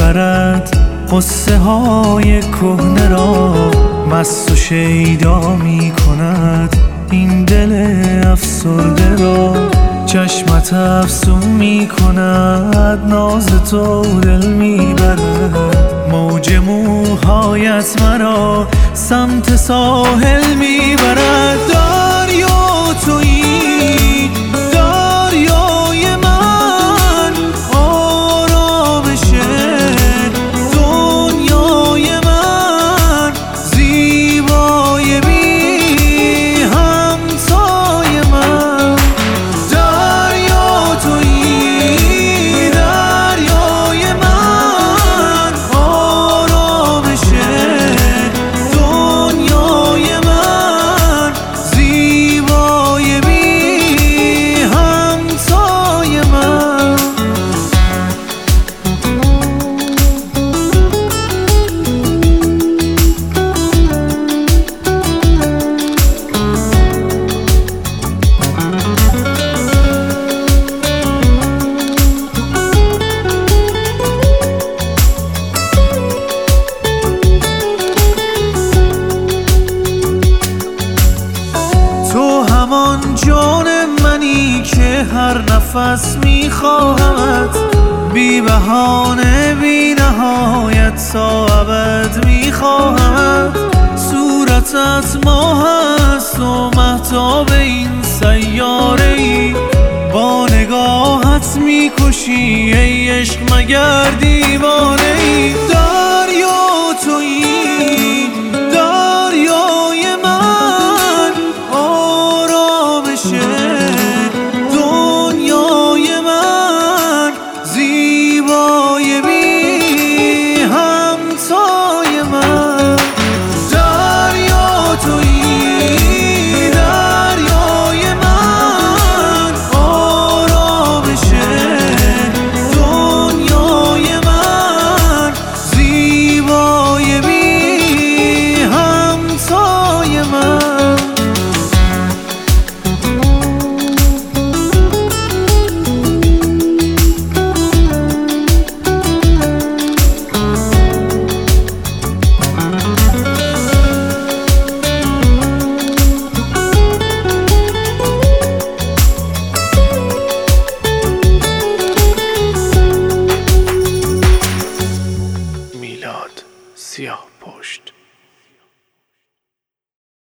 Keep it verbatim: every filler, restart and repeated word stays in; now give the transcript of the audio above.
میبرد قصه های کهنه را، مست و شیدا میکند این دل افسرده را. چشمت افسون میکند ناز تو دل میبرد، موج موهایت مرا سمت ساحل میبرد. دریا تویی دریای من، آرامش دنیای من، زیبای بی همتای من. دریا تویی دریای من، آرامش دنیای من، زیبای بی همتای من. تو همان جان منی که هر نفس میخواهمت، بی بهانه بی نهایت تا ابد میخواهمت. صورتت ماه است و مهتاب این سیاره ای، با نگاهت میکشی ای عشق مگر دیوانه ای. دریا تویی دریای من، آرامش دنیای من، زیبای بی همتای من. دریا تویی دریای من، آرامش دنیای من، زیبای بی همتای من. میلاد سیاهپشت.